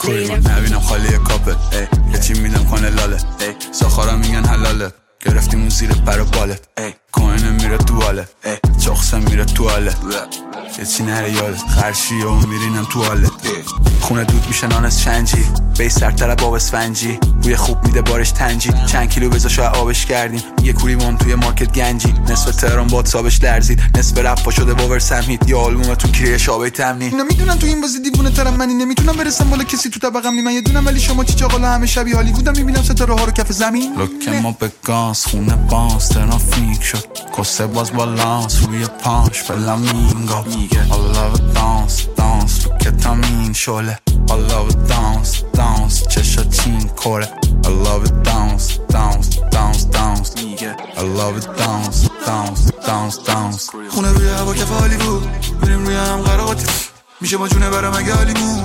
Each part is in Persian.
کوری من نبینم خالی کاپه یه چی میدم کنه لاله ساخارا میگن حلاله گرفتیم اون زیر پر باله کوینه میره تواله چاخسم میره تواله یه چی نره یاده خرشی و میرینم تواله خونه دود میشه نانس چنجی بی سرتر باب اسفنجی بوی خوب میده بارش تنجی چند کیلو بزا شاید آبش کردیم یه کوریمون توی مارکت گنجی نصف تهران واتسابش لرزید نصف رفا شده باور سمهید یا آلبوم تو کریه شابه تمنی اینا میدونن تو این بازی دیوونه ترم منی نمیتونم برسم بالا کسی تو طبقم نی من یه دونم ولی شما چی چاقالا همه شبیه هالیوودم میبینم ستاره ها رو کف زمین لوک ما به گاز خونه باز ترافیک شد کسه باز بالانس روی پاش فلامینگو I love it dance dance تو کتامین شله I love it dance dance چشا چین کوره I love it dance dance dance dance I love it dance dance dance dance خونه روی هوا کف هالیوود بریم روی هم قراقاتی میشه با جونه برم اگه حالیمون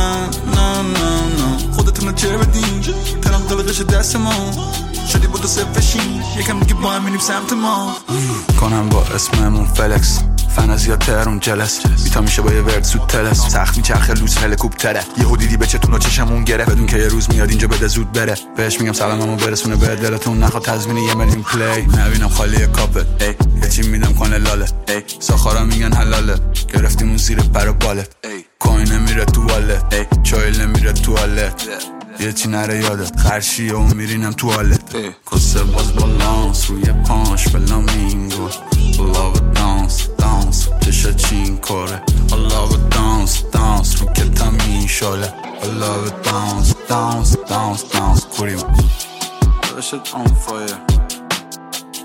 نه خودتون چه بدین ترام قلقش دست ما شدی بود و سفشین یکم دیگه با هم میریم سمت ما کنم با اسممون فلکس فنازیا تهرون جلس بیتا میشه با یه ورد زود تلس سخت میچرخه لوس هلیکوپتره یهو دیدی به چتون و چشمون گره بدون که یه روز میاد اینجا بده زود بره بهش میگم سلاممو برسونه به دلتون نخواد تضمین یه میلیون پلی نبینم خالی کاپه یه چی میدم کنه لاله ساخارا میگن حلاله گرفتیم اون زیر پر باله کوینه میره توالت چایل نمیره توالت یه چی نره یادت خرشی و میرینم توالت کسه باز بالانس روی پاش فلامینگو I love it dance dance چشا چین کوره I love it dance dance رو کتامین شله I love it dance dance dance dance کوری من that shit on fire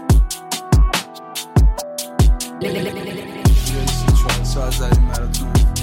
ساز داریم براتون